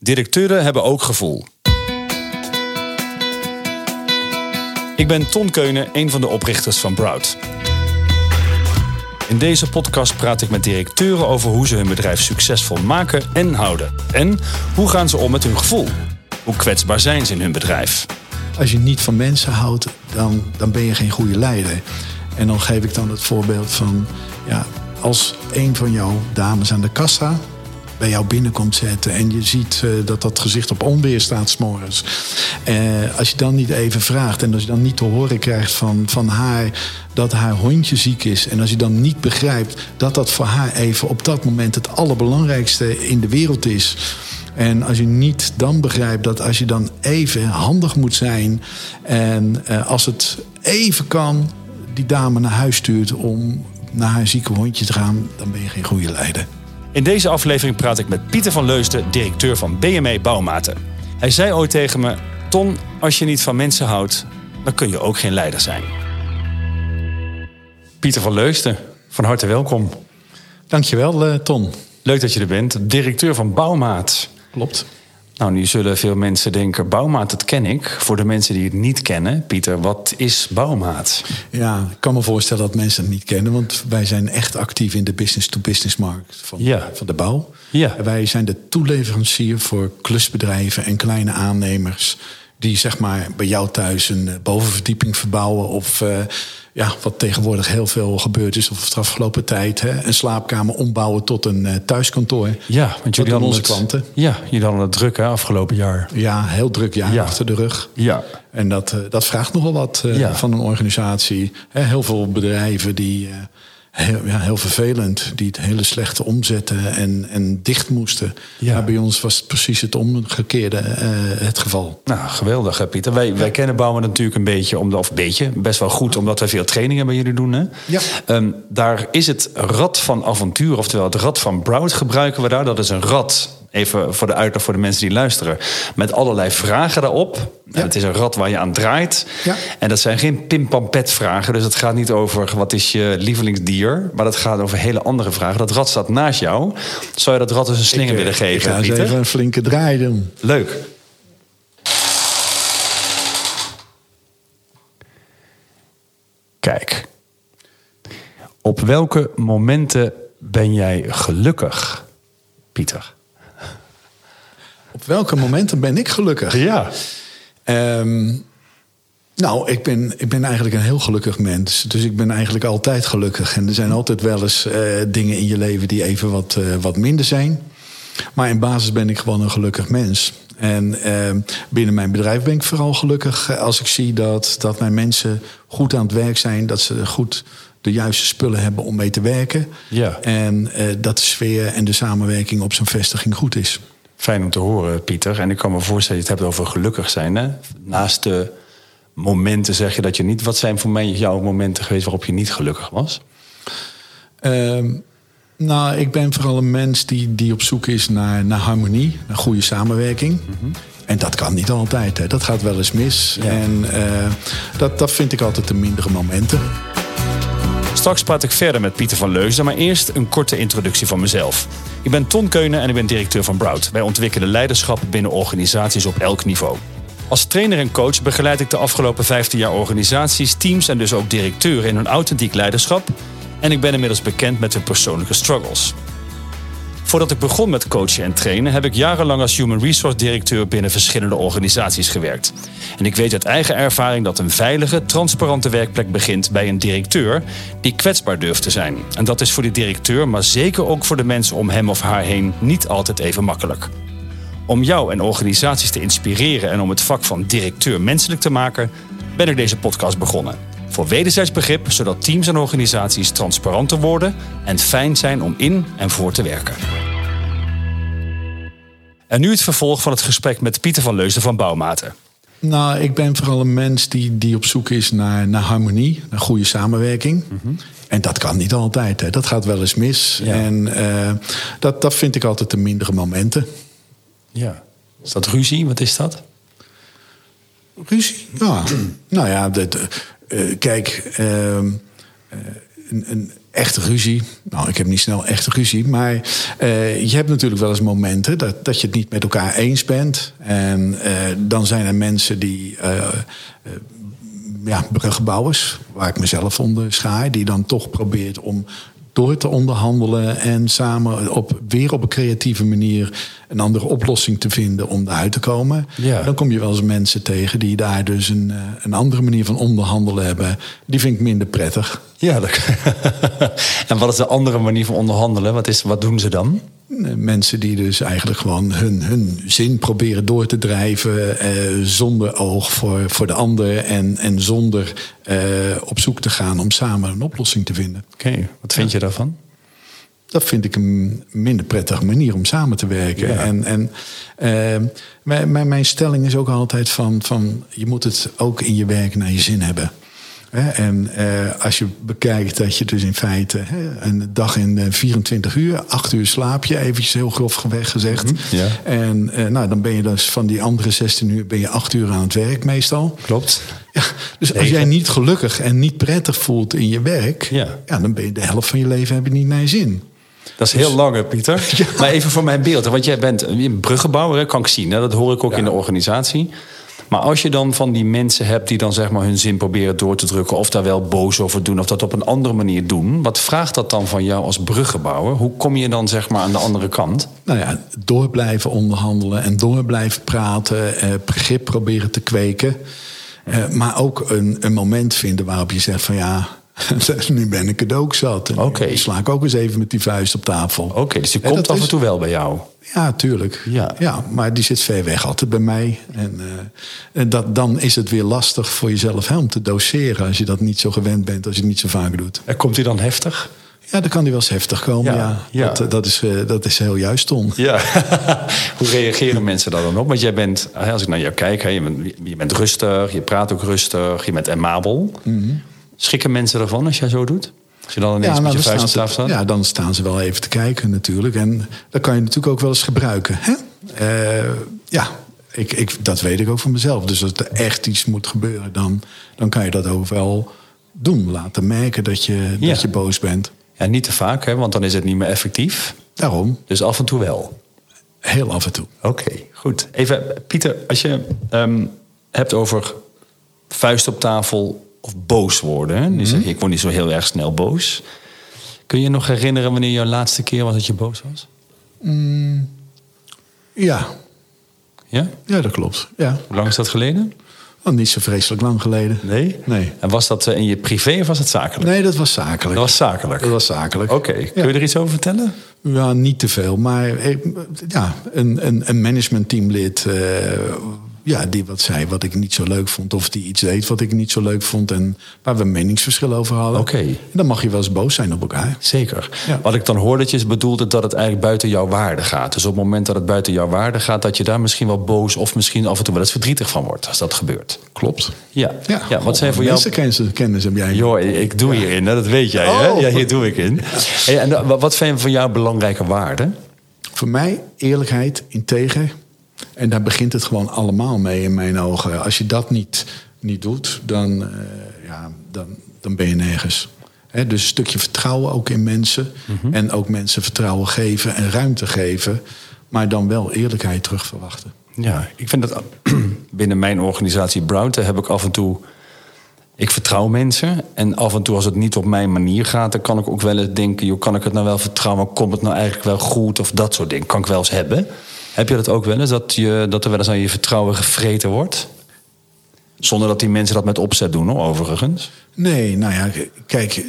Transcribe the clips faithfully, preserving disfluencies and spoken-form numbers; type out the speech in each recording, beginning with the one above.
Directeuren hebben ook gevoel. Ik ben Ton Keunen, een van de oprichters van Brout. In deze podcast praat ik met directeuren over hoe ze hun bedrijf succesvol maken en houden. En hoe gaan ze om met hun gevoel? Hoe kwetsbaar zijn ze in hun bedrijf? Als je niet van mensen houdt, dan, dan ben je geen goede leider. En dan geef ik dan het voorbeeld van, ja, als een van jouw dames aan de kassa bij jou binnenkomt zetten en je ziet uh, dat dat gezicht op onweer staat 's morgens. Uh, als je dan niet even vraagt en als je dan niet te horen krijgt van, van haar dat haar hondje ziek is, en als je dan niet begrijpt dat dat voor haar even op dat moment het allerbelangrijkste in de wereld is. En als je niet dan begrijpt dat als je dan even handig moet zijn en uh, als het even kan, die dame naar huis stuurt om naar haar zieke hondje te gaan, dan ben je geen goede leider. In deze aflevering praat ik met Pieter van Leusden, directeur van B M E Bouwmaten. Hij zei ooit tegen me: Ton, als je niet van mensen houdt, dan kun je ook geen leider zijn. Pieter van Leusden, van harte welkom. Dankjewel, uh, Ton. Leuk dat je er bent, directeur van Bouwmaat. Klopt. Nou, nu zullen veel mensen denken, Bouwmaat, dat ken ik. Voor de mensen die het niet kennen, Pieter, wat is Bouwmaat? Ja, ik kan me voorstellen dat mensen het niet kennen, want wij zijn echt actief in de business-to-business markt van, ja. van de bouw. Ja. Wij zijn de toeleverancier voor klusbedrijven en kleine aannemers die zeg maar bij jou thuis een bovenverdieping verbouwen of uh, ja, wat tegenwoordig heel veel gebeurd is, of de afgelopen tijd, hè, een slaapkamer ombouwen tot een uh, thuiskantoor. Ja, want jullie hadden onze het, klanten. Ja, jullie hadden het druk, hè, afgelopen jaar. Ja, heel druk jaar ja. achter de rug. Ja. En dat, uh, dat vraagt nogal wat uh, ja. van een organisatie. He, heel veel bedrijven die uh, heel, ja, heel vervelend, die het hele slechte omzetten en, en dicht moesten. Ja. Maar bij ons was het precies het omgekeerde uh, het geval. Nou, geweldig, hè, Pieter. Wij, ja. wij kennen Bouwen natuurlijk een beetje, omdat, of een beetje, best wel goed, omdat wij veel trainingen bij jullie doen. Hè? Ja. Um, daar is het rad van avontuur, oftewel het rad van Brout gebruiken we daar. Dat is een rad, even voor de uitleg voor de mensen die luisteren, met allerlei vragen daarop. Ja. Het is een rad waar je aan draait. Ja. En dat zijn geen pim-pam-pet vragen. Dus het gaat niet over wat is je lievelingsdier, maar dat gaat over hele andere vragen. Dat rad staat naast jou. Zou je dat rad eens een slinger ik, willen geven, Ik ga eens Pieter? even een flinke draai doen. Leuk. Kijk. Op welke momenten ben jij gelukkig, Pieter? Op welke momenten ben ik gelukkig? Ja. Um, nou, ik ben, ik ben eigenlijk een heel gelukkig mens. Dus ik ben eigenlijk altijd gelukkig. En er zijn altijd wel eens uh, dingen in je leven die even wat, uh, wat minder zijn. Maar in basis ben ik gewoon een gelukkig mens. En uh, binnen mijn bedrijf ben ik vooral gelukkig als ik zie dat, dat mijn mensen goed aan het werk zijn. Dat ze goed de juiste spullen hebben om mee te werken. Ja. En uh, dat de sfeer en de samenwerking op zo'n vestiging goed is. Fijn om te horen, Pieter. En ik kan me voorstellen, je het hebt over gelukkig zijn. Hè? Naast de momenten zeg je dat je niet... Wat zijn voor mij jouw momenten geweest waarop je niet gelukkig was? Uh, nou, ik ben vooral een mens die, die op zoek is naar, naar harmonie, naar goede samenwerking. Mm-hmm. En dat kan niet altijd. Hè. Dat gaat wel eens mis. Ja. En uh, dat, dat vind ik altijd de mindere momenten. Straks praat ik verder met Pieter van Leusden, maar eerst een korte introductie van mezelf. Ik ben Ton Keunen en ik ben directeur van Brout. Wij ontwikkelen leiderschap binnen organisaties op elk niveau. Als trainer en coach begeleid ik de afgelopen vijftien jaar organisaties, teams en dus ook directeuren in hun authentiek leiderschap. En ik ben inmiddels bekend met hun persoonlijke struggles. Voordat ik begon met coachen en trainen, heb ik jarenlang als Human Resource directeur binnen verschillende organisaties gewerkt. En ik weet uit eigen ervaring dat een veilige, transparante werkplek begint bij een directeur die kwetsbaar durft te zijn. En dat is voor die directeur, maar zeker ook voor de mensen om hem of haar heen, niet altijd even makkelijk. Om jou en organisaties te inspireren en om het vak van directeur menselijk te maken, ben ik deze podcast begonnen. Voor wederzijds begrip, zodat teams en organisaties transparanter worden en fijn zijn om in en voor te werken. En nu het vervolg van het gesprek met Pieter van Leusden van Bouwmaten. Nou, ik ben vooral een mens die, die op zoek is naar, naar harmonie, naar goede samenwerking. Mm-hmm. En dat kan niet altijd. Hè. Dat gaat wel eens mis. Ja. En uh, dat, dat vind ik altijd de mindere momenten. Ja. Is dat ruzie? Wat is dat? Ruzie? Ja. Nou ja, de, de, uh, kijk, uh, uh, een, een, Echt ruzie. Nou, ik heb niet snel echt ruzie. Maar uh, je hebt natuurlijk wel eens momenten dat, dat je het niet met elkaar eens bent. En uh, dan zijn er mensen die... Uh, uh, ja, bruggenbouwers, waar ik mezelf onder schaar, die dan toch probeert om door te onderhandelen en samen op, weer op een creatieve manier een andere oplossing te vinden om eruit te komen. Ja. Dan kom je wel eens mensen tegen die daar dus een, een andere manier van onderhandelen hebben. Die vind ik minder prettig. Ja, dat... En wat is de andere manier van onderhandelen? Wat, is, wat doen ze dan? Mensen die dus eigenlijk gewoon hun, hun zin proberen door te drijven, eh, zonder oog voor, voor de ander en, en zonder eh, op zoek te gaan om samen een oplossing te vinden. Oké, okay, wat vind je daarvan? Dat vind ik een minder prettige manier om samen te werken. Ja. En, en uh, mijn, mijn stelling is ook altijd van, van je moet het ook in je werk naar je zin hebben. En uh, als je bekijkt dat je dus in feite hè, een dag in vierentwintig uur, acht uur slaap je, eventjes heel grofweg gezegd. Mm-hmm, ja. En uh, nou, dan ben je dus van die andere zestien uur ben je acht uur aan het werk meestal. Klopt. Ja, dus als jij niet gelukkig en niet prettig voelt in je werk, ja. Ja, dan ben je de helft van je leven heb je niet naar je zin. Dat is heel dus, lang, hè, Pieter. Ja. Maar even voor mijn beeld. Want jij bent een bruggenbouwer, hè, kan ik zien. Hè? Dat hoor ik ook ja. in de organisatie. Maar als je dan van die mensen hebt die dan zeg maar hun zin proberen door te drukken, of daar wel boos over doen, of dat op een andere manier doen, wat vraagt dat dan van jou als bruggenbouwer? Hoe kom je dan zeg maar aan de andere kant? Nou ja, door blijven onderhandelen en door blijven praten, eh, begrip proberen te kweken. Eh, maar ook een, een moment vinden waarop je zegt van ja, nu ben ik het ook zat. En okay. nu sla ik ook eens even met die vuist op tafel. Oké, okay, dus die komt af en toe wel bij jou? Ja, tuurlijk. Ja. Ja, maar die zit ver weg altijd bij mij. En, uh, en dat, dan is het weer lastig voor jezelf hè, om te doseren als je dat niet zo gewend bent, als je het niet zo vaak doet. En komt hij dan heftig? Ja, dan kan hij wel eens heftig komen, ja. ja. ja. Dat, dat, is, uh, dat is heel juist, Ton. Ja. Hoe reageren mensen daar dan op? Want jij bent, als ik naar jou kijk, je bent, je bent rustig, je praat ook rustig, je bent amabel. Mm-hmm. Schrikken mensen ervan als jij zo doet? Als je dan ineens ja, nou, met je vuist op tafel staat? Ja, dan staan ze wel even te kijken natuurlijk. En dat kan je natuurlijk ook wel eens gebruiken. Hè? Uh, ja, ik, ik, dat weet ik ook van mezelf. Dus als er echt iets moet gebeuren, dan, dan kan je dat ook wel doen. Laten merken dat je, ja. dat je boos bent. Ja, niet te vaak, hè, want dan is het niet meer effectief. Daarom. Dus af en toe wel? Heel af en toe. Oké, okay, goed. Even, Pieter, als je um, hebt over vuist op tafel of boos worden. Hè? Dus mm-hmm. Ik word niet zo heel erg snel boos. Kun je je nog herinneren wanneer jouw laatste keer was dat je boos was? Mm, ja. Ja? Ja, dat klopt. Ja. Hoe lang is dat geleden? Oh, niet zo vreselijk lang geleden. Nee? Nee. En was dat in je privé of was het zakelijk? Nee, dat was zakelijk. Dat was zakelijk? Dat was zakelijk. Oké. Okay. Kun ja. je er iets over vertellen? Ja, niet te veel. Maar ja, een, een, een managementteamlid Uh, ja, die wat zei wat ik niet zo leuk vond. Of die iets deed wat ik niet zo leuk vond. En waar we een meningsverschil over hadden. Oké. Okay. En dan mag je wel eens boos zijn op elkaar. Zeker. Ja. Wat ik dan hoor dat je bedoelt dat het eigenlijk buiten jouw waarde gaat. Dus op het moment dat het buiten jouw waarde gaat, dat je daar misschien wel boos of misschien af en toe wel eens verdrietig van wordt. Als dat gebeurt. Klopt. Ja. Ja, ja wat zijn voor jou... Mensen kennis heb jij. Joh, ik doe ja. hierin. Dat weet jij. Oh. Hè? Ja, hier doe ik in. Ja. En wat zijn voor jou belangrijke waarden? Voor mij eerlijkheid, integer. En daar begint het gewoon allemaal mee in mijn ogen. Als je dat niet, niet doet, dan, uh, ja, dan, dan ben je nergens. He, dus een stukje vertrouwen ook in mensen. Mm-hmm. En ook mensen vertrouwen geven en ruimte geven. Maar dan wel eerlijkheid terug verwachten. Ja, ik vind dat binnen mijn organisatie Brouwte heb ik af en toe... Ik vertrouw mensen. En af en toe als het niet op mijn manier gaat, dan kan ik ook wel eens denken, joh, kan ik het nou wel vertrouwen? Komt het nou eigenlijk wel goed? Of dat soort dingen. Kan ik wel eens hebben. Heb je dat ook wel eens? Dat, je, dat er wel eens aan je vertrouwen gevreten wordt? Zonder dat die mensen dat met opzet doen, hoor, overigens. Nee, nou ja, kijk,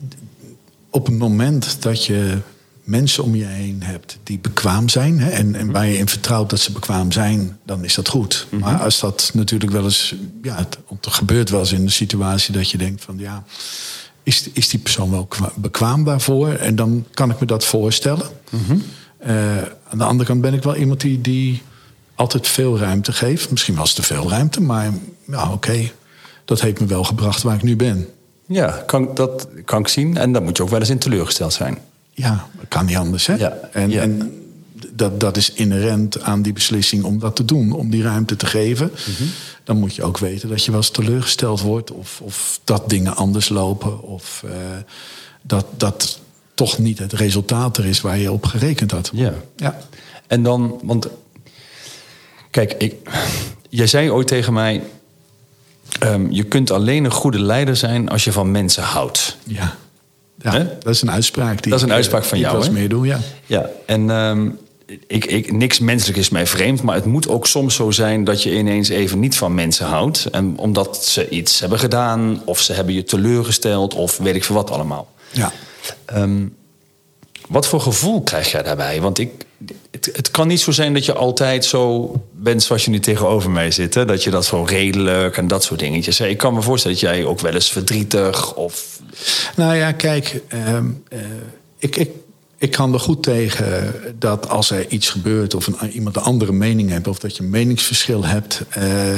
op het moment dat je mensen om je heen hebt die bekwaam zijn, hè, en, en waar je in vertrouwt dat ze bekwaam zijn, dan is dat goed. Mm-hmm. Maar als dat natuurlijk wel eens, ja, het, het gebeurt wel eens in de situatie dat je denkt van, ja, is, is die persoon wel bekwaam daarvoor? En dan kan ik me dat voorstellen. Mm-hmm. Uh, aan de andere kant ben ik wel iemand die, die altijd veel ruimte geeft. Misschien was het te veel ruimte, maar ja, oké, okay, dat heeft me wel gebracht waar ik nu ben. Ja, kan, dat kan ik zien. En dan moet je ook wel eens in teleurgesteld zijn. Ja, dat kan niet anders, hè? Ja, en, ja. en dat, dat is inherent aan die beslissing om dat te doen, om die ruimte te geven. Mm-hmm. Dan moet je ook weten dat je wel eens teleurgesteld wordt, of, of dat dingen anders lopen, of uh, dat dat toch niet het resultaat er is waar je op gerekend had. Ja. Ja. En dan, want kijk, ik, jij zei ooit tegen mij, um, je kunt alleen een goede leider zijn als je van mensen houdt. Ja. Ja, dat is een uitspraak. Die dat is een uitspraak van ik, jou, hè? hè? Mee doen, ja. Ja, en um, ik, ik, niks menselijk is mij vreemd, maar het moet ook soms zo zijn dat je ineens even niet van mensen houdt. En omdat ze iets hebben gedaan, of ze hebben je teleurgesteld, of weet ik veel wat allemaal. Ja. Um, wat voor gevoel krijg jij daarbij? Want ik, het, het kan niet zo zijn dat je altijd zo bent zoals je nu tegenover mij zit. Hè? Dat je dat zo redelijk en dat soort dingetjes. Ik kan me voorstellen dat jij ook wel eens verdrietig of... Nou ja, kijk, uh, uh, ik, ik, ik kan er goed tegen dat als er iets gebeurt of een, iemand een andere mening heeft, of dat je een meningsverschil hebt, uh, uh,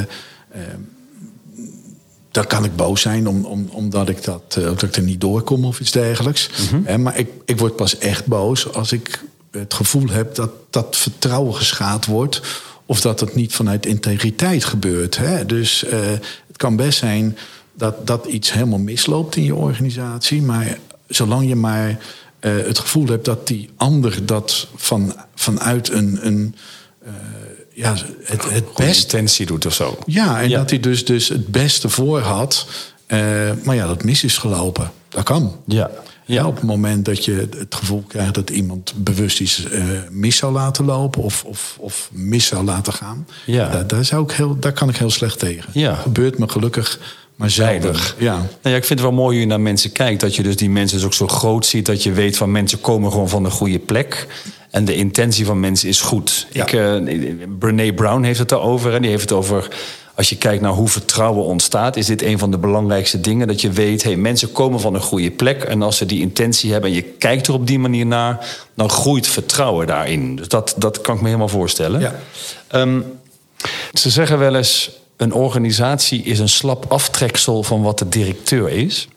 dan kan ik boos zijn om, om, omdat ik dat, uh, dat ik er niet doorkom of iets dergelijks. Mm-hmm. Uh, maar ik, ik word pas echt boos als ik het gevoel heb dat dat vertrouwen geschaad wordt, of dat het niet vanuit integriteit gebeurt. Hè? Dus uh, het kan best zijn dat, dat iets helemaal misloopt in je organisatie, maar zolang je maar uh, het gevoel hebt dat die ander dat van, vanuit een, een uh, ja, het, het beste intentie doet of zo. Ja, en ja. dat hij dus, dus het beste voor had, uh, maar ja, dat mis is gelopen. Dat kan. Ja. Ja. Ja, op het moment dat je het gevoel krijgt dat iemand bewust iets uh, mis zou laten lopen of, of, of mis zou laten gaan, ja. daar, daar, zou ik heel, daar kan ik heel slecht tegen. Ja. Dat gebeurt me gelukkig maar zelden. Ja. Nou ja, ik vind het wel mooi hoe je naar mensen kijkt, dat je dus die mensen dus ook zo groot ziet, dat je weet van mensen komen gewoon van een goede plek. En de intentie van mensen is goed. Ja. Ik, uh, Brené Brown heeft het daarover. En die heeft het over, als je kijkt naar hoe vertrouwen ontstaat, is dit een van de belangrijkste dingen. Dat je weet, hey, mensen komen van een goede plek. En als ze die intentie hebben en je kijkt er op die manier naar, dan groeit vertrouwen daarin. Dus dat, dat kan ik me helemaal voorstellen. Ja. Um, ze zeggen wel eens, een organisatie is een slap aftreksel van wat de directeur is.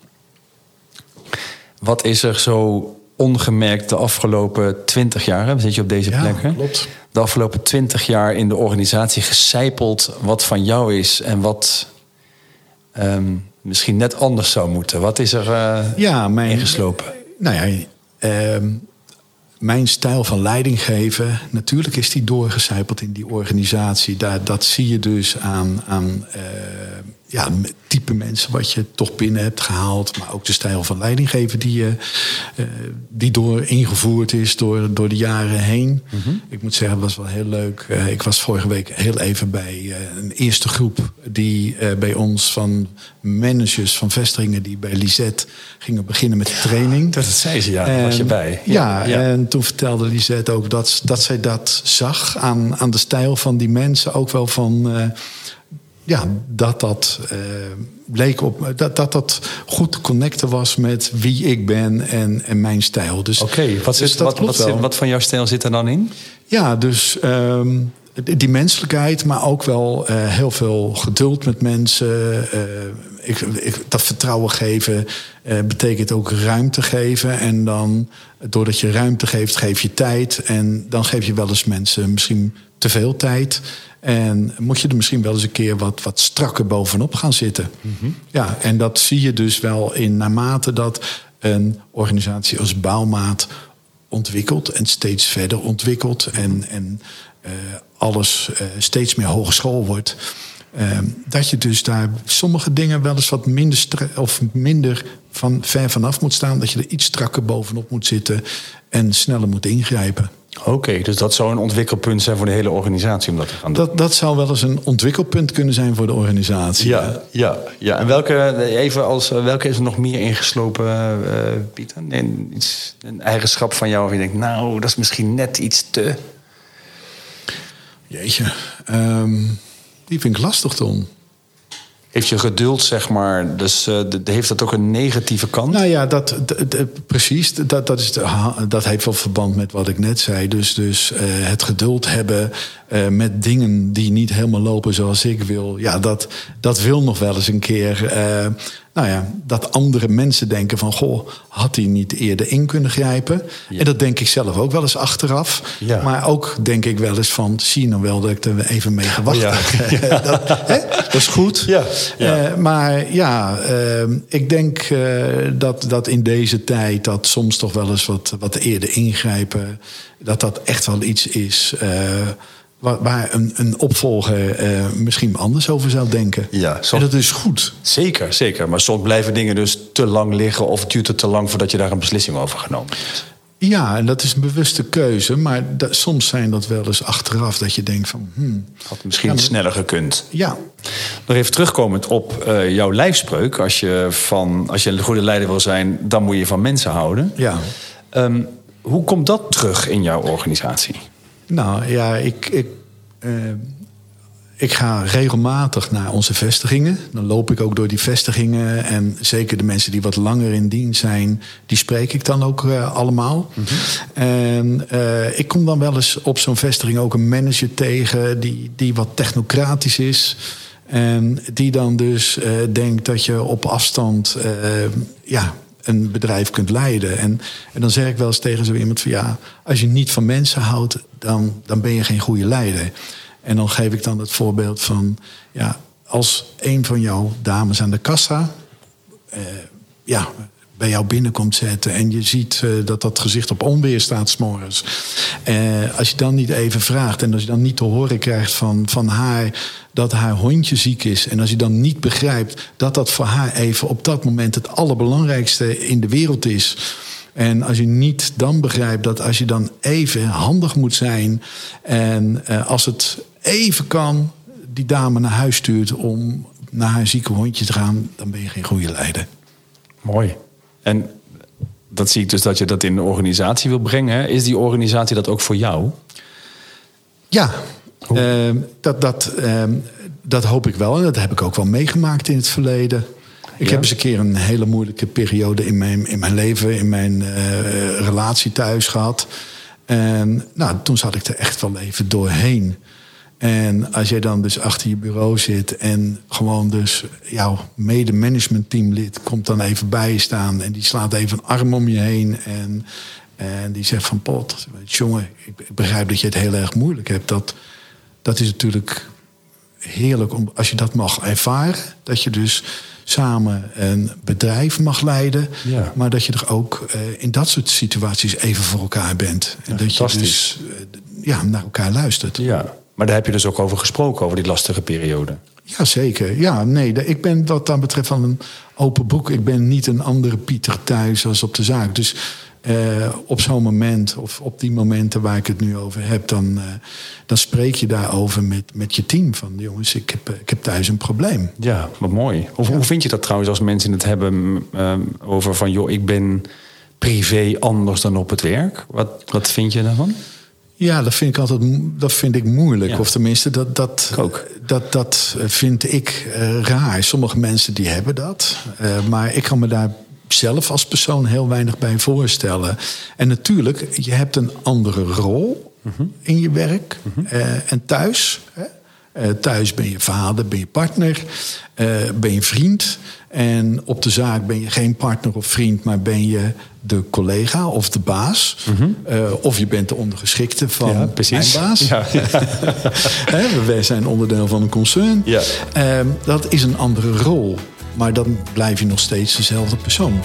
Wat is er zo ongemerkt de afgelopen twintig jaar, zit je op deze ja, plek, hè? Klopt. De afgelopen twintig jaar in de organisatie gecijpeld wat van jou is en wat um, misschien net anders zou moeten. Wat is er uh, ja, mijn, ingeslopen? Nou ja, uh, mijn stijl van leiding geven, natuurlijk is die doorgecijpeld in die organisatie. Daar, dat zie je dus aan, aan uh, ja, type mensen wat je toch binnen hebt gehaald. Maar ook de stijl van leiding geven die, uh, die door ingevoerd is door, door de jaren heen. Mm-hmm. Ik moet zeggen, het was wel heel leuk. Uh, ik was vorige week heel even bij uh, een eerste groep die uh, bij ons van managers van vestigingen die bij Lisette gingen beginnen met de training. Dat zei ze, ja. Daar was je bij. Ja, ja, en toen vertelde Lisette ook dat, dat zij dat zag aan, aan de stijl van die mensen. Ook wel van, uh, ja, dat dat uh, leek op, dat, dat dat goed te connecten was met wie ik ben en, en mijn stijl. Dus, Oké, okay, wat, dus wat, wat, wat van jouw stijl zit er dan in? Ja, dus um, die menselijkheid, maar ook wel uh, heel veel geduld met mensen. Uh, ik, ik, dat vertrouwen geven uh, betekent ook ruimte geven. En dan, doordat je ruimte geeft, geef je tijd. En dan geef je wel eens mensen misschien te veel tijd. En moet je er misschien wel eens een keer wat, wat strakker bovenop gaan zitten. Mm-hmm. Ja, en dat zie je dus wel in naarmate dat een organisatie als Bouwmaat ontwikkelt en steeds verder ontwikkelt en, en uh, alles uh, steeds meer hogeschool wordt. Uh, dat je dus daar sommige dingen wel eens wat minder, stra- of minder van ver vanaf moet staan. Dat je er iets strakker bovenop moet zitten en sneller moet ingrijpen. Oké, okay, dus dat zou een ontwikkelpunt zijn voor de hele organisatie om dat te gaan doen. Dat, dat zou wel eens een ontwikkelpunt kunnen zijn voor de organisatie. Ja, ja, ja. En welke, even als, welke is er nog meer ingeslopen, uh, Pieter? Een, iets, een eigenschap van jou waar je denkt, nou, dat is misschien net iets te... Jeetje, um, die vind ik lastig, Ton. Heeft je geduld, zeg maar, dus uh, de, heeft dat ook een negatieve kant? Nou ja, dat, de, de, precies. Dat, dat, is de, dat heeft wel verband met wat ik net zei. Dus, dus uh, het geduld hebben uh, met dingen die niet helemaal lopen zoals ik wil. Ja, dat, dat wil nog wel eens een keer. Uh, nou ja, dat andere mensen denken van, goh, had hij niet eerder in kunnen grijpen? Ja. En dat denk ik zelf ook wel eens achteraf. Ja. Maar ook denk ik wel eens van, zie je nou wel dat ik er even mee gewacht oh, ja. heb. Ja. dat, hè? dat is goed. Ja. Ja. Uh, maar ja, uh, ik denk uh, dat, dat in deze tijd dat soms toch wel eens wat, wat eerder ingrijpen, dat dat echt wel iets is Uh, waar een, een opvolger uh, misschien anders over zou denken. Ja, soms, en dat is goed. Zeker, zeker. Maar soms blijven dingen dus te lang liggen of het duurt het te lang voordat je daar een beslissing over genomen hebt. Ja, en dat is een bewuste keuze. Maar dat, soms zijn dat wel eens achteraf dat je denkt van Hmm, had misschien ja, sneller gekund. Ja. Nog even terugkomend op uh, jouw lijfspreuk. Als je, van, als je een goede leider wil zijn, dan moet je van mensen houden. Ja. Um, hoe komt dat terug in jouw organisatie? Nou ja, ik, ik, uh, ik ga regelmatig naar onze vestigingen. Dan loop ik ook door die vestigingen. En zeker de mensen die wat langer in dienst zijn, die spreek ik dan ook uh, allemaal. Mm-hmm. En uh, ik kom dan wel eens op zo'n vestiging ook een manager tegen die, die wat technocratisch is. En die dan dus uh, denkt dat je op afstand Uh, ja, een bedrijf kunt leiden. En, en dan zeg ik wel eens tegen zo iemand van ja, als je niet van mensen houdt, dan, dan ben je geen goede leider. En dan geef ik dan het voorbeeld van ja, als een van jouw dames aan de kassa Uh, ja, bij jou binnenkomt zetten en je ziet uh, dat dat gezicht op onweer staat 's morgens. Uh, als je dan niet even vraagt en als je dan niet te horen krijgt van, van haar dat haar hondje ziek is en als je dan niet begrijpt dat dat voor haar even op dat moment het allerbelangrijkste in de wereld is. En als je niet dan begrijpt dat als je dan even handig moet zijn en uh, als het even kan die dame naar huis stuurt om naar haar zieke hondje te gaan, dan ben je geen goede leider. Mooi. En dat zie ik dus dat je dat in de organisatie wil brengen. Hè? Is die organisatie dat ook voor jou? Ja, uh, dat, dat, uh, dat hoop ik wel. En dat heb ik ook wel meegemaakt in het verleden. Ik ja. heb eens een keer een hele moeilijke periode in mijn, in mijn leven, in mijn uh, relatie thuis gehad. En nou, toen zat ik er echt wel even doorheen. En als jij dan dus achter je bureau zit en gewoon dus jouw mede-managementteamlid komt dan even bij je staan en die slaat even een arm om je heen en, en die zegt van Pot, jongen, ik begrijp dat je het heel erg moeilijk hebt. Dat, dat is natuurlijk heerlijk om, als je dat mag ervaren, dat je dus samen een bedrijf mag leiden, ja. maar dat je er ook uh, in dat soort situaties even voor elkaar bent. En ja, dat je dus uh, ja, naar elkaar luistert. Ja. Maar daar heb je dus ook over gesproken, over die lastige periode. Jazeker. Ja, nee, ik ben wat dat betreft van een open boek. Ik ben niet een andere Pieter thuis als op de zaak. Dus uh, op zo'n moment, of op die momenten waar ik het nu over heb, dan, uh, dan spreek je daarover met, met je team. Van jongens, ik heb, ik heb thuis een probleem. Ja, wat mooi. Hoe, ja. hoe vind je dat trouwens als mensen het hebben uh, over van joh, ik ben privé anders dan op het werk? Wat, wat vind je daarvan? Ja, dat vind ik altijd dat vind ik moeilijk. Ja. Of tenminste, dat, dat, ook. dat, dat vind ik uh, raar. Sommige mensen die hebben dat. Uh, maar ik kan me daar zelf als persoon heel weinig bij voorstellen. En natuurlijk, je hebt een andere rol mm-hmm. in je werk. Mm-hmm. Uh, en thuis. Hè? Uh, thuis ben je vader, ben je partner, uh, ben je vriend. En op de zaak ben je geen partner of vriend, maar ben je de collega of de baas. Mm-hmm. Uh, of je bent de ondergeschikte van ja, mijn baas. Ja. He, wij zijn onderdeel van een concern. Ja. Uh, dat is een andere rol, maar dan blijf je nog steeds dezelfde persoon.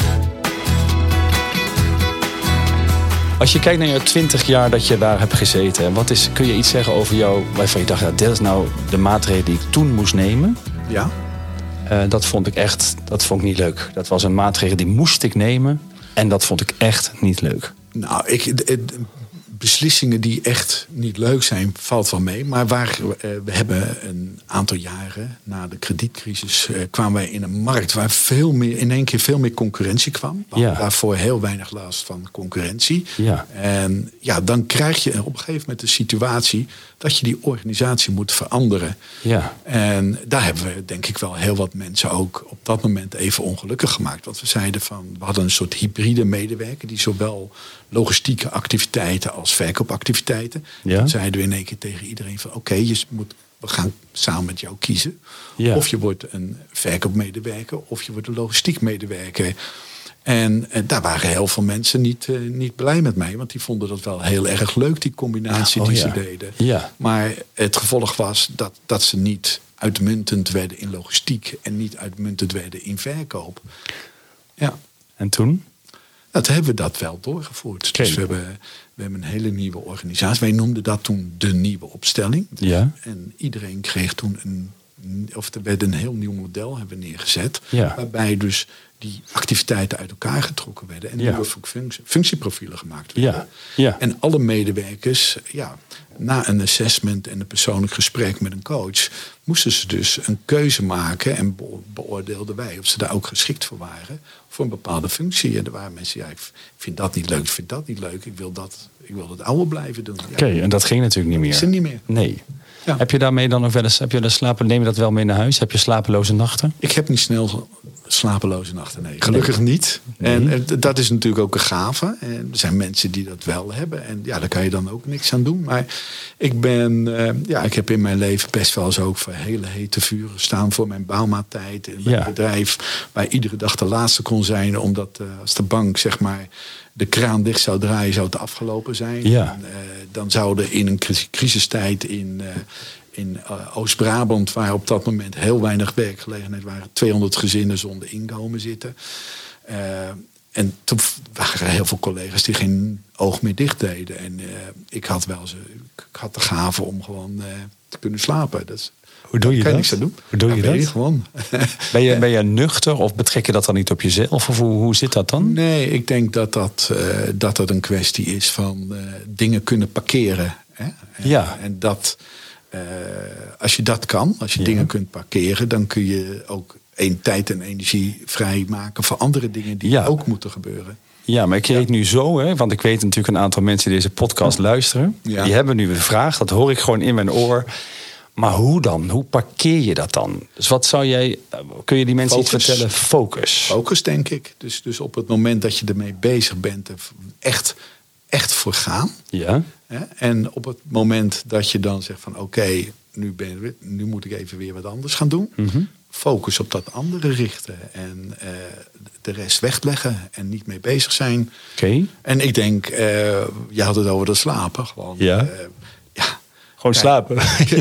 Als je kijkt naar je twintig jaar dat je daar hebt gezeten, wat is, kun je iets zeggen over jou waarvan je dacht, ja, dit is nou de maatregel die ik toen moest nemen? Ja. Uh, dat vond ik echt, dat vond ik niet leuk. Dat was een maatregel die moest ik nemen en dat vond ik echt niet leuk. Nou, ik, de, de, beslissingen die echt niet leuk zijn, valt wel mee. Maar waar, uh, we hebben een aantal jaren na de kredietcrisis Uh, kwamen wij in een markt waar veel meer, in één keer veel meer concurrentie kwam. Waar, ja. Waarvoor heel weinig last van concurrentie. Ja. En ja, dan krijg je op een gegeven moment de situatie dat je die organisatie moet veranderen. Ja. En daar hebben we denk ik wel heel wat mensen ook op dat moment even ongelukkig gemaakt. Want we zeiden van, we hadden een soort hybride medewerker die zowel logistieke activiteiten als als verkoopactiviteiten. Ja. Toen zeiden we in één keer tegen iedereen van... oké, okay, je moet, we gaan samen met jou kiezen. Ja. Of je wordt een verkoopmedewerker of je wordt een logistiekmedewerker. En, en daar waren heel veel mensen niet, uh, niet blij met mij. Want die vonden dat wel heel erg leuk, die combinatie ja, oh, die ja. ze deden. Ja. Maar het gevolg was dat, dat ze niet uitmuntend werden in logistiek... en niet uitmuntend werden in verkoop. Ja. En toen? Nou, toen hebben we dat wel doorgevoerd. Okay. Dus we hebben, we hebben een hele nieuwe organisatie. Wij noemden dat toen de nieuwe opstelling. Ja. En iedereen kreeg toen een... of er werd een heel nieuw model hebben neergezet. Ja. Waarbij dus die activiteiten uit elkaar getrokken werden. En Ja. nieuwe functie, functieprofielen gemaakt werden. Ja. Ja. En alle medewerkers, ja, na een assessment en een persoonlijk gesprek met een coach... moesten ze dus een keuze maken. En beoordeelden wij of ze daar ook geschikt voor waren. Voor een bepaalde functie. En er waren mensen, ja, ik vind dat niet leuk, ik vind dat niet leuk. Ik wil dat, ik wil dat oude blijven doen. Oké, okay, ja. En dat ging natuurlijk niet meer. Is er niet meer. Nee. Ja. Heb je daarmee dan ook wel eens, heb je dat slapen, neem je dat wel mee naar huis? Heb je slapeloze nachten? Ik heb niet snel slapeloze nachten, nee. Gelukkig nee. niet. Nee. En, en dat is natuurlijk ook een gave. En er zijn mensen die dat wel hebben. En ja, daar kan je dan ook niks aan doen. Maar ik ben, uh, ja, ik heb in mijn leven best wel eens ook voor hele hete vuren gestaan voor mijn bouwmaattijd. In mijn ja. bedrijf, waar iedere dag de laatste kon zijn. Omdat uh, als de bank, zeg maar, de kraan dicht zou draaien, zou het afgelopen zijn. Ja. En, uh, dan zouden in een crisistijd in... Uh, In uh, Oost-Brabant, waar op dat moment heel weinig werkgelegenheid waren, tweehonderd gezinnen zonder inkomen zitten. Uh, en toen waren er heel veel collega's die geen oog meer dicht deden. En uh, ik had wel ze, ik had de gave om gewoon uh, te kunnen slapen. Dat is, Hoe doe je kan dat? Niks aan doen. Hoe doe je ja, dat? Gewoon. Ben je, ben je nuchter of betrek je dat dan niet op jezelf? Of hoe, hoe zit dat dan? Nee, ik denk dat dat, uh, dat, dat een kwestie is van uh, dingen kunnen parkeren. Hè? En, ja. En dat... Uh, als je dat kan, als je ja. dingen kunt parkeren... dan kun je ook een tijd en energie vrijmaken voor andere dingen die ja. ook moeten gebeuren. Ja, maar ik kreeg ja. nu zo, hè, want ik weet natuurlijk een aantal mensen die deze podcast luisteren. Ja. Die hebben nu een vraag, dat hoor ik gewoon in mijn oor. Maar hoe dan? Hoe parkeer je dat dan? Dus wat zou jij, kun je die mensen Focus. iets vertellen? Focus. Focus, denk ik. Dus, dus op het moment dat je ermee bezig bent, echt, echt voor gaan. Ja. En op het moment dat je dan zegt van oké, okay, nu, ben, nu moet ik even weer wat anders gaan doen. Mm-hmm. Focus op dat andere richten. En uh, de rest wegleggen en niet mee bezig zijn. Okay. En ik denk, uh, je had het over dat slapen. Gewoon, ja. Uh, ja. Gewoon slapen.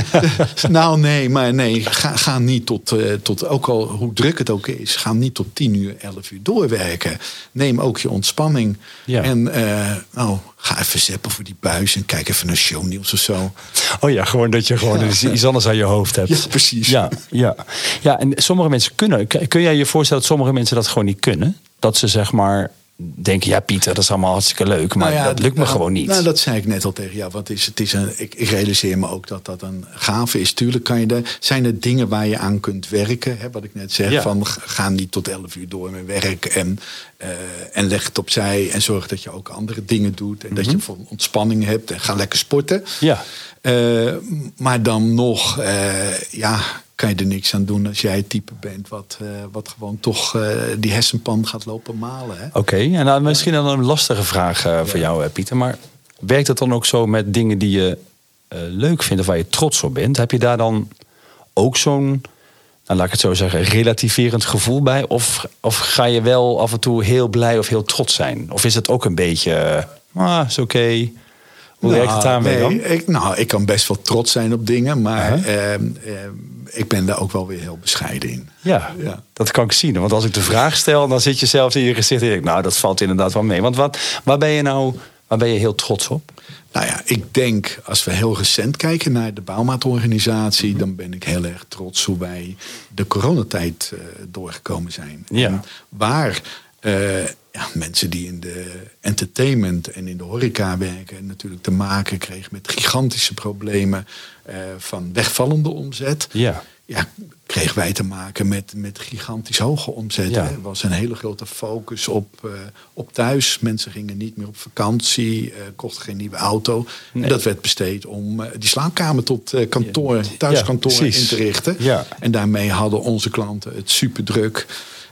Nou nee, maar nee, ga, ga niet tot, uh, tot, ook al hoe druk het ook is, ga niet tot tien uur, elf uur doorwerken. Neem ook je ontspanning. Ja. En uh, nou, ga even zappen voor die buis en kijk even naar shownieuws of zo. Oh ja, gewoon dat je gewoon ja. iets anders aan je hoofd hebt. Ja, precies. Ja, ja. ja, en sommige mensen kunnen. Kun jij je voorstellen dat sommige mensen dat gewoon niet kunnen? Dat ze zeg maar denken, ja Pieter, dat is allemaal hartstikke leuk, maar nou ja, dat lukt me nou, gewoon niet. Nou, dat zei ik net al tegen jou. Want het is, het is een, ik, ik realiseer me ook dat dat een gave is. Tuurlijk kan je er, zijn er dingen waar je aan kunt werken. Hè, wat ik net zeg, ja. van ga niet tot elf uur door met werk. En, uh, en leg het opzij en zorg dat je ook andere dingen doet. En mm-hmm. dat je voor ontspanning hebt en ga lekker sporten. Ja. Uh, maar dan nog, uh, ja... kan je er niks aan doen als jij het type bent wat, uh, wat gewoon toch uh, die hersenpan gaat lopen malen. Oké, okay, en dan misschien dan een lastige vraag uh, voor ja. jou, Pieter. Maar werkt het dan ook zo met dingen die je uh, leuk vindt of waar je trots op bent? Heb je daar dan ook zo'n, nou, laat ik het zo zeggen, relativerend gevoel bij? Of, of ga je wel af en toe heel blij of heel trots zijn? Of is het ook een beetje, ah, is oké... Okay. Hoe nou, werkt het daarmee dan? Nee, ik, nou, ik kan best wel trots zijn op dingen, maar uh-huh. uh, uh, ik ben daar ook wel weer heel bescheiden in. Ja, ja, dat kan ik zien. Want als ik de vraag stel, dan zit je zelf in je gezicht en denk ik, nou, dat valt inderdaad wel mee. Want wat, waar ben je nou, waar ben je heel trots op? Nou ja, ik denk, als we heel recent kijken naar de bouwmaatorganisatie, mm-hmm. dan ben ik heel erg trots hoe wij de coronatijd uh, doorgekomen zijn. Ja. En waar uh, ja, mensen die in de entertainment en in de horeca werken natuurlijk te maken kregen met gigantische problemen uh, van wegvallende omzet. Ja. Ja, kregen wij te maken met, met gigantisch hoge omzet. Ja. Er was een hele grote focus op, uh, op thuis. Mensen gingen niet meer op vakantie, uh, kochten geen nieuwe auto. Nee. En dat werd besteed om uh, die slaapkamer tot uh, kantoor, thuiskantoor ja, in te richten. Ja. En daarmee hadden onze klanten het super druk.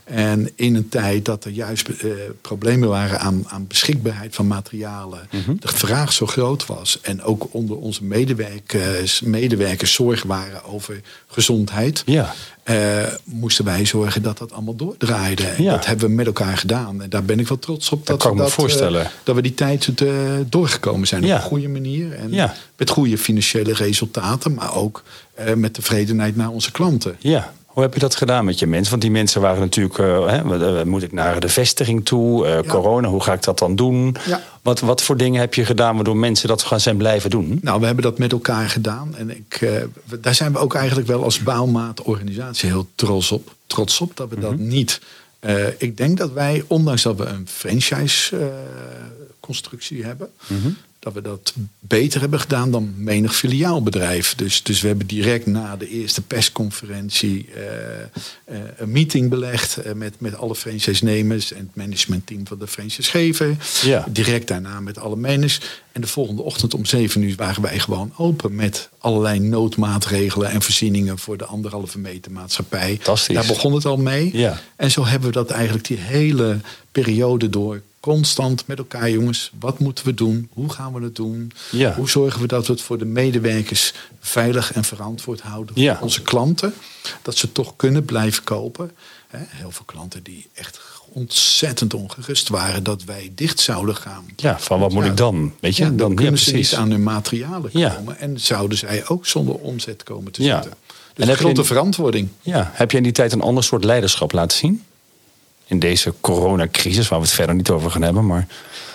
En in een tijd dat er juist uh, problemen waren aan, aan beschikbaarheid van materialen. Mm-hmm. De vraag zo groot was. En ook onder onze medewerkers, medewerkers zorg waren over gezondheid. Ja. Uh, moesten wij zorgen dat dat allemaal doordraaide. En ja. dat hebben we met elkaar gedaan. En daar ben ik wel trots op. Dat, dat kan ik me dat, voorstellen. Uh, dat we die tijd uh, doorgekomen zijn. Ja. Op een goede manier. En ja. met goede financiële resultaten. Maar ook uh, met tevredenheid naar onze klanten. Ja. Hoe heb je dat gedaan met je mensen? Want die mensen waren natuurlijk... Uh, hè, moet ik naar de vestiging toe? Uh, ja. Corona, hoe ga ik dat dan doen? Ja. Wat, wat voor dingen heb je gedaan waardoor mensen dat gaan zijn blijven doen? Nou, we hebben dat met elkaar gedaan. En ik, uh, daar zijn we ook eigenlijk wel als bouwmaatorganisatie heel trots op. Trots op dat we mm-hmm. dat niet... Uh, ik denk dat wij, ondanks dat we een franchise-constructie uh, hebben... Mm-hmm. dat we dat beter hebben gedaan dan menig filiaalbedrijf. Dus, dus we hebben direct na de eerste persconferentie uh, uh, een meeting belegd uh, met, met alle franchise-nemers en het managementteam van de franchisegever. Ja. Direct daarna met alle managers. En de volgende ochtend om zeven uur waren wij gewoon open met allerlei noodmaatregelen en voorzieningen voor de anderhalve meter maatschappij. Daar begon het al mee. Ja. En zo hebben we dat eigenlijk die hele periode door constant met elkaar, jongens, wat moeten we doen? Hoe gaan we het doen? Ja. Hoe zorgen we dat we het voor de medewerkers veilig en verantwoord houden? Voor ja. onze klanten, dat ze toch kunnen blijven kopen. Heel veel klanten die echt ontzettend ongerust waren dat wij dicht zouden gaan. Ja, van wat moet ja, ik dan? Weet je? Ja, dan, dan kunnen ja, ze niet aan hun materialen komen. Ja. En zouden zij ook zonder omzet komen te zitten. Ja. Dus en heb grote je, verantwoording. Ja. Heb je in die tijd een ander soort leiderschap laten zien? In deze coronacrisis, waar we het verder niet over gaan hebben, maar...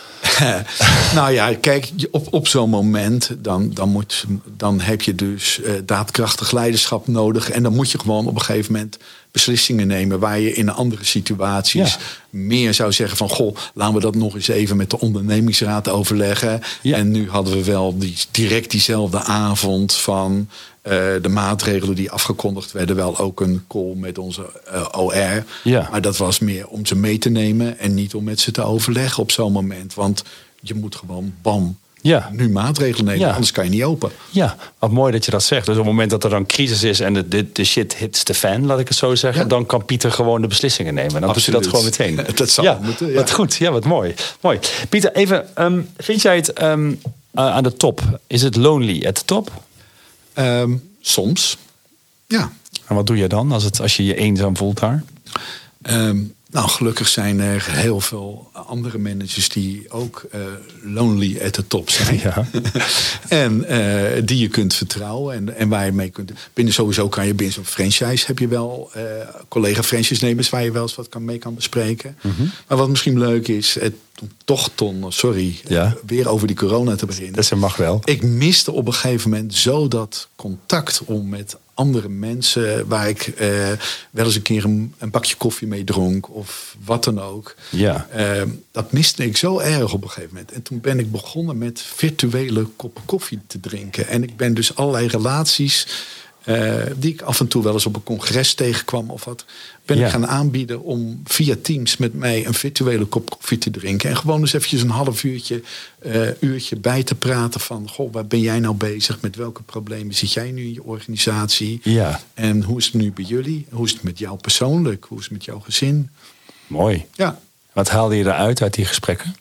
nou ja, kijk, op, op zo'n moment, dan, dan, moet, dan heb je dus uh, daadkrachtig leiderschap nodig. En dan moet je gewoon op een gegeven moment beslissingen nemen waar je in andere situaties ja. meer zou zeggen van, goh, laten we dat nog eens even met de ondernemingsraad overleggen. Ja. En nu hadden we wel die, direct diezelfde avond van uh, de maatregelen die afgekondigd werden, wel ook een call met onze uh, O R. Ja. Maar dat was meer om ze mee te nemen en niet om met ze te overleggen op zo'n moment. Want je moet gewoon, bam, ja. nu maatregelen nemen, ja. anders kan je niet open. Ja, wat mooi dat je dat zegt. Dus op het moment dat er dan crisis is en de, de, de shit hits the fan, laat ik het zo zeggen, ja. dan kan Pieter gewoon de beslissingen nemen. En dan doet hij dat gewoon meteen. Dat zou ja, moeten, ja. Wat goed, ja, wat mooi. mooi. Pieter, even, um, vind jij het um, uh, aan de top? Is het lonely at the top? Um, soms, ja. En wat doe je dan als, het, als je je eenzaam voelt daar? Um, Nou, gelukkig zijn er heel veel andere managers die ook uh, lonely at the top zijn. Ja. en uh, die je kunt vertrouwen en, en waar je mee kunt... Binnen sowieso kan je binnen zo'n franchise heb je wel uh, collega-franchise-nemers waar je wel eens wat kan, mee kan bespreken. Mm-hmm. Maar wat misschien leuk is, het, toch Ton, sorry, ja. uh, weer over die corona te beginnen. Dat mag wel. Ik miste op een gegeven moment zo dat contact om met andere mensen waar ik uh, wel eens een keer een, een bakje koffie mee dronk of wat dan ook. Ja. Uh, dat miste ik zo erg op een gegeven moment. En toen ben ik begonnen met virtuele koppen koffie te drinken. En ik ben dus allerlei relaties uh, die ik af en toe wel eens op een congres tegenkwam of wat, ben ja. ik gaan aanbieden om via Teams met mij een virtuele kop koffie te drinken. En gewoon eens eventjes een half uurtje, uh, uurtje bij te praten van, goh, waar ben jij nou bezig? Met welke problemen zit jij nu in je organisatie? Ja. En hoe is het nu bij jullie? Hoe is het met jou persoonlijk? Hoe is het met jouw gezin? Mooi. Ja. Wat haalde je eruit uit die gesprekken?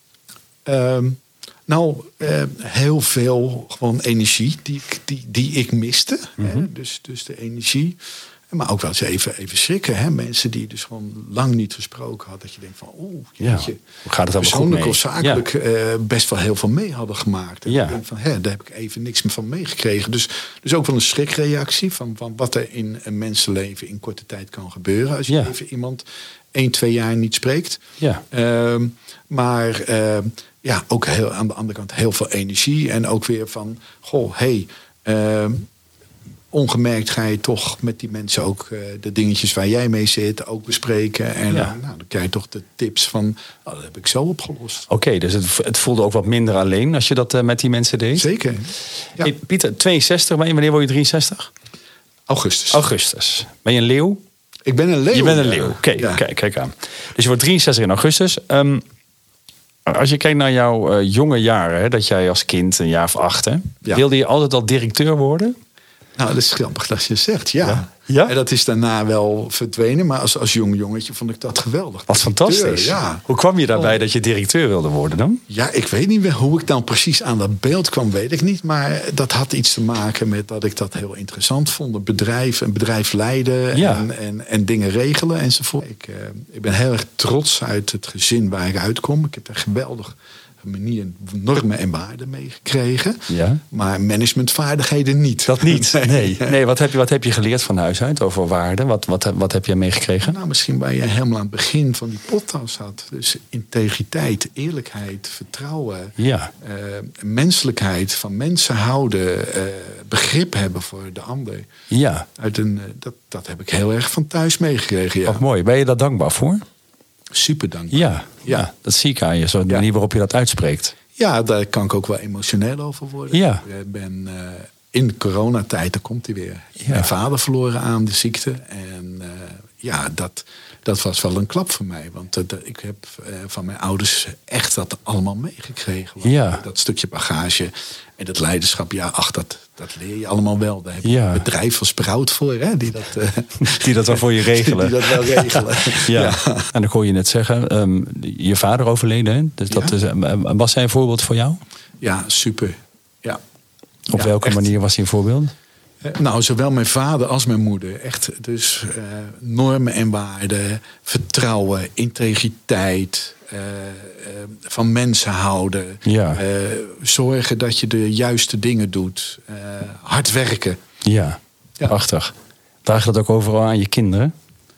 Um, nou, uh, heel veel gewoon energie die, die, die ik miste. Mm-hmm. Hè? Dus, dus de energie. Maar ook wel eens even, even schrikken. Hè? Mensen die dus gewoon lang niet gesproken hadden. Dat je denkt van, oeh, jeetje. Ja. Hoe gaat het persoonlijk of zakelijk ja. uh, best wel heel veel mee hadden gemaakt. En ja. ik denk van, hè, daar heb ik even niks meer van meegekregen. Dus, dus ook wel een schrikreactie van, van wat er in een mensenleven in korte tijd kan gebeuren. Als je ja. even iemand één, twee jaar niet spreekt. Ja. Uh, maar uh, ja, ook heel, aan de andere kant heel veel energie. En ook weer van, goh, hé... Hey, uh, ongemerkt ga je toch met die mensen ook uh, de dingetjes waar jij mee zit ook bespreken. En ja. uh, nou, dan krijg je toch de tips van, oh, dat heb ik zo opgelost. Oké, okay, dus het, het voelde ook wat minder alleen als je dat uh, met die mensen deed? Zeker. Ja. Hey, Pieter, tweeënzestig, wanneer word je drieënzestig? Augustus. Augustus. Ben je een leeuw? Ik ben een leeuw. Je bent een leeuw, oké, okay, ja. kijk, kijk aan. Dus je wordt drieënzestig in augustus. Um, als je kijkt naar jouw uh, jonge jaren, hè, dat jij als kind, een jaar of acht, hè, ja. wilde je altijd al directeur worden? Nou, dat is grappig dat je zegt, ja. Ja? Ja? En dat is daarna wel verdwenen. Maar als, als jong jongetje vond ik dat geweldig. Wat fantastisch. Ja. Hoe kwam je daarbij dat je directeur wilde worden dan? Ja, ik weet niet meer hoe ik dan precies aan dat beeld kwam, weet ik niet. Maar dat had iets te maken met dat ik dat heel interessant vond. Een bedrijf, een bedrijf leiden Ja. en, en, en dingen regelen enzovoort. Ik, uh, ik ben heel erg trots uit het gezin waar ik uitkom. Ik heb een geweldig manier, normen en waarden meegekregen. Ja. Maar managementvaardigheden niet. Dat niet? Nee. nee wat, heb je, wat heb je geleerd van huis uit over waarden? Wat, wat, wat heb je meegekregen? Nou, misschien waar je helemaal aan het begin van die podcast had. Dus integriteit, eerlijkheid, vertrouwen. Ja. Uh, menselijkheid, van mensen houden. Uh, begrip hebben voor de ander. Ja. Uit een, uh, dat, dat heb ik heel erg van thuis meegekregen. Ja. Wat mooi. Ben je daar dankbaar voor? Super dankbaar. Ja, Ja. ja, dat zie ik aan je. Zo de Ja. manier waarop je dat uitspreekt. Ja, daar kan ik ook wel emotioneel over worden. Ja. Ik ben uh, in de coronatijd, daar komt hij weer. Ja. Mijn vader verloren aan de ziekte. En uh, ja, dat, dat was wel een klap voor mij. Want uh, ik heb uh, van mijn ouders echt dat allemaal meegekregen. Want, Ja. uh, dat stukje bagage en dat leiderschap, ja, ach, dat, dat leer je allemaal wel. Daar heb je Ja. een bedrijf als Sprout voor, hè, die dat, uh, Die dat wel voor je regelen. die dat wel regelen. Ja. Ja. En dan kon je net zeggen, um, je vader overleden. Hè? Dus dat Ja. is, um, was hij een voorbeeld voor jou? Ja, super. Ja. Op Ja, welke echt. manier was hij een voorbeeld? Nou, zowel mijn vader als mijn moeder. Echt, dus uh, normen en waarden, vertrouwen, integriteit, uh, uh, van mensen houden. Ja. Uh, zorgen dat je de juiste dingen doet. Uh, hard werken. Ja, Ja. prachtig. Draag je dat ook overal aan je kinderen?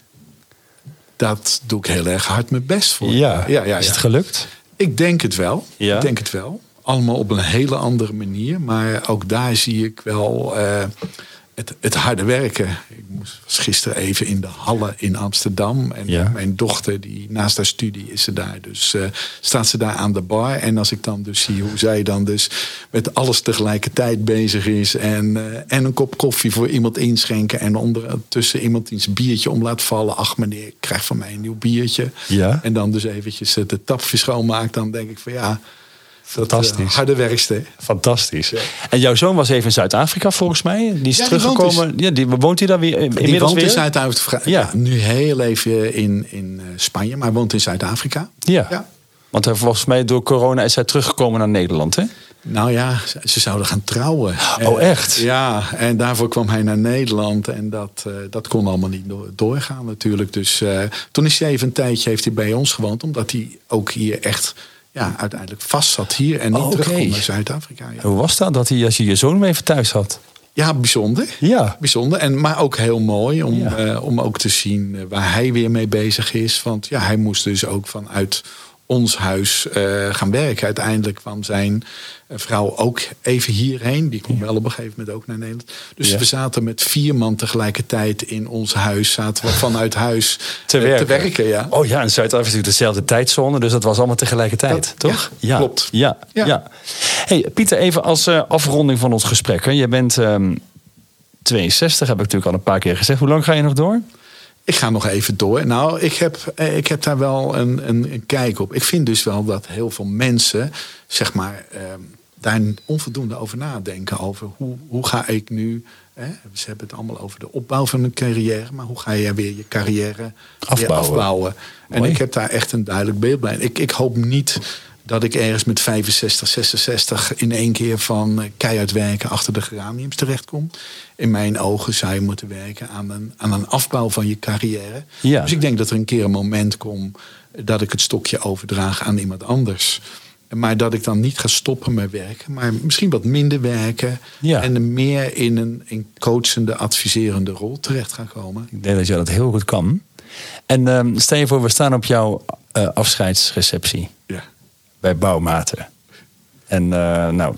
Dat doe ik heel erg hard mijn best voor. Ja. ja, ja, Is ja. het gelukt? Ik denk het wel. Ja. Ik denk het wel. Allemaal op een hele andere manier. Maar ook daar zie ik wel uh, het, het harde werken. Ik moest, was gisteren even in de Halle in Amsterdam. En Ja. mijn dochter, die naast haar studie is ze daar. Dus uh, staat ze daar aan de bar. En als ik dan dus zie hoe zij dan dus met alles tegelijkertijd bezig is. En, uh, en een kop koffie voor iemand inschenken. En ondertussen iemand iets biertje om laat vallen. Ach meneer, ik krijg van mij een nieuw biertje. Ja. En dan dus eventjes de tapje schoonmaakt. Dan denk ik van ja... Fantastisch. Uh, harde werkste. Fantastisch. Ja. En jouw zoon was even in Zuid-Afrika volgens mij. Die is Ja, die teruggekomen. woont dus- Ja, die woont hij daar weer inmiddels Die woont weer? in Zuid-Afrika. Ja. Ja, nu heel even in, in Spanje, maar woont in Zuid-Afrika. Ja. Ja. Want hij, volgens mij door corona is hij teruggekomen naar Nederland, hè? Nou ja, ze zouden gaan trouwen. Oh, echt? Ja, en daarvoor kwam hij naar Nederland. En dat, uh, dat kon allemaal niet door, doorgaan natuurlijk. Dus uh, toen is hij even een tijdje heeft hij bij ons gewoond. Omdat hij ook hier echt ja, uiteindelijk vast zat hier. En niet Oh, terug kon oké. naar Zuid-Afrika. Ja. Hoe was dat, dat hij, als je je zoon even thuis had? Ja, bijzonder. Ja. Bijzonder. En, maar ook heel mooi om, Ja. uh, om ook te zien uh, waar hij weer mee bezig is. Want ja, hij moest dus ook vanuit ons huis uh, gaan werken. Uiteindelijk kwam zijn uh, vrouw ook even hierheen. Die kwam wel op een gegeven moment ook naar Nederland. Dus Ja. we zaten met vier man tegelijkertijd in ons huis. Zaten we vanuit huis Te uh, werken. te werken. Ja. Oh ja, en Zuid-Afrika is natuurlijk dezelfde tijdzone, dus dat was allemaal tegelijkertijd, Dat- toch? ja, klopt. Ja, ja. Ja. Hey, Pieter, even als uh, afronding van ons gesprek. Hè. Je bent um, tweeënzestig, heb ik natuurlijk al een paar keer gezegd. Hoe lang ga je nog door? Ik ga nog even door. Nou, ik heb, eh, ik heb daar wel een, een, een kijk op. Ik vind dus wel dat heel veel mensen, zeg maar, eh, daar onvoldoende over nadenken. Over hoe, hoe ga ik nu. Hè, ze hebben het allemaal over de opbouw van een carrière. Maar hoe ga je weer je carrière Afbouwen. weer afbouwen? En Mooi. ik heb daar echt een duidelijk beeld bij. Ik, ik hoop niet dat ik ergens met vijfenzestig, zesenzestig in één keer van eh, keihard werken achter de geraniums terechtkom. In mijn ogen zou je moeten werken aan een, aan een afbouw van je carrière. Ja. Dus ik denk dat er een keer een moment komt dat ik het stokje overdraag aan iemand anders. Maar dat ik dan niet ga stoppen met werken, maar misschien wat minder werken. Ja. En meer in een in coachende, adviserende rol terecht gaan komen. Ik denk dat jij dat heel goed kan. En um, stel je voor, we staan op jouw uh, afscheidsreceptie Ja. bij Bouwmaten. En uh, nou,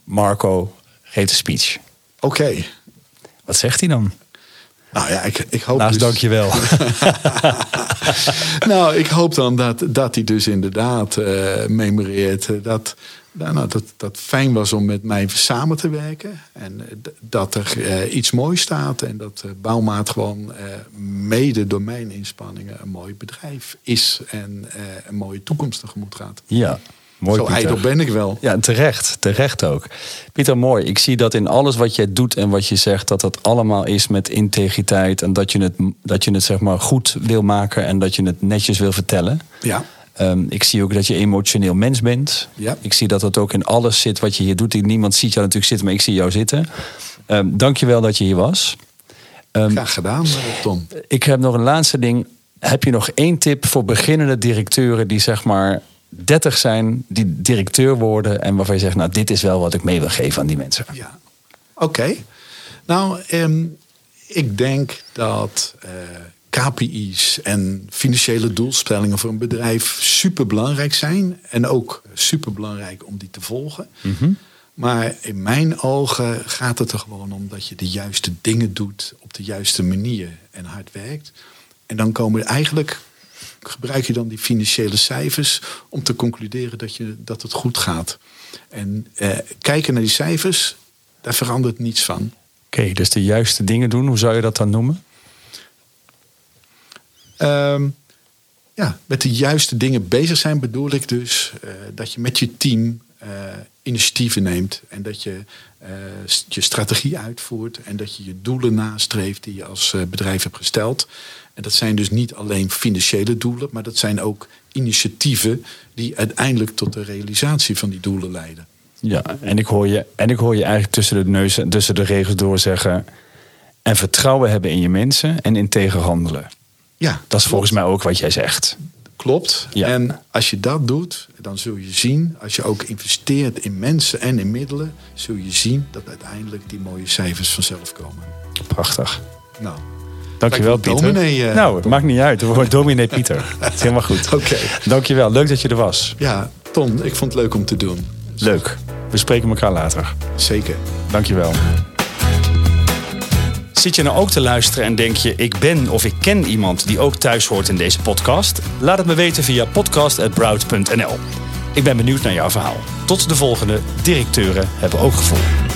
Marco geeft een speech. Oké. Okay. Wat zegt hij dan? Nou ja, ik, ik hoop Naast dus... dankjewel. Nou, ik hoop dan dat, dat hij dus inderdaad uh, memoreert uh, dat, nou, dat dat fijn was om met mij samen te werken. En uh, d- dat er uh, iets moois staat. En dat uh, Bouwmaat gewoon uh, mede door mijn inspanningen een mooi bedrijf is. En uh, een mooie toekomst tegemoet gaat. Ja, Mooi, Zo Pieter. ijdel ben ik wel. Ja, terecht. Terecht ook. Pieter, mooi. Ik zie dat in alles wat jij doet en wat je zegt, dat dat allemaal is met integriteit. En dat je het, dat je het zeg maar goed wil maken en dat je het netjes wil vertellen. Ja. Um, ik zie ook dat je emotioneel mens bent. Ja. Ik zie dat het ook in alles zit wat je hier doet. Niemand ziet jou natuurlijk zitten, maar ik zie jou zitten. Um, Dank je wel dat je hier was. Um, Graag gedaan, Ton. Ik heb nog een laatste ding. Heb je nog één tip voor beginnende directeuren die zeg maar dertig zijn, die directeur worden en waarvan je zegt, nou, dit is wel wat ik mee wil geven aan die mensen? Ja, oké. Okay. Nou, um, ik denk dat uh, K P I's en financiële doelstellingen voor een bedrijf superbelangrijk zijn. En ook superbelangrijk om die te volgen. Mm-hmm. Maar in mijn ogen gaat het er gewoon om dat je de juiste dingen doet op de juiste manier en hard werkt. En dan komen eigenlijk, gebruik je dan die financiële cijfers om te concluderen dat, je, dat het goed gaat. En eh, kijken naar die cijfers, daar verandert niets van. Oké, okay, dus de juiste dingen doen, hoe zou je dat dan noemen? Um, ja, met de juiste dingen bezig zijn bedoel ik dus uh, dat je met je team uh, initiatieven neemt. En dat je uh, je strategie uitvoert en dat je je doelen nastreeft die je als uh, bedrijf hebt gesteld. En dat zijn dus niet alleen financiële doelen, maar dat zijn ook initiatieven die uiteindelijk tot de realisatie van die doelen leiden. Ja, en ik hoor je, en ik hoor je eigenlijk tussen de neus en tussen de regels door zeggen, en vertrouwen hebben in je mensen en integer handelen. Ja, dat is klopt. Volgens mij ook wat jij zegt. Klopt. Ja. En als je dat doet, dan zul je zien, als je ook investeert in mensen en in middelen, zul je zien dat uiteindelijk die mooie cijfers vanzelf komen. Prachtig. Nou, dankjewel, Pieter. Dominee, uh, nou, het maakt niet uit. We worden dominee Pieter. Dat is helemaal goed. Oké. Okay. Dankjewel. Leuk dat je er was. Ja, Ton, ik vond het leuk om te doen. Leuk. We spreken elkaar later. Zeker. Dankjewel. Zit je nou ook te luisteren en denk je, ik ben of ik ken iemand die ook thuis hoort in deze podcast? Laat het me weten via podcast at broud punt n l. Ik ben benieuwd naar jouw verhaal. Tot de volgende. Directeuren hebben ook gevoel.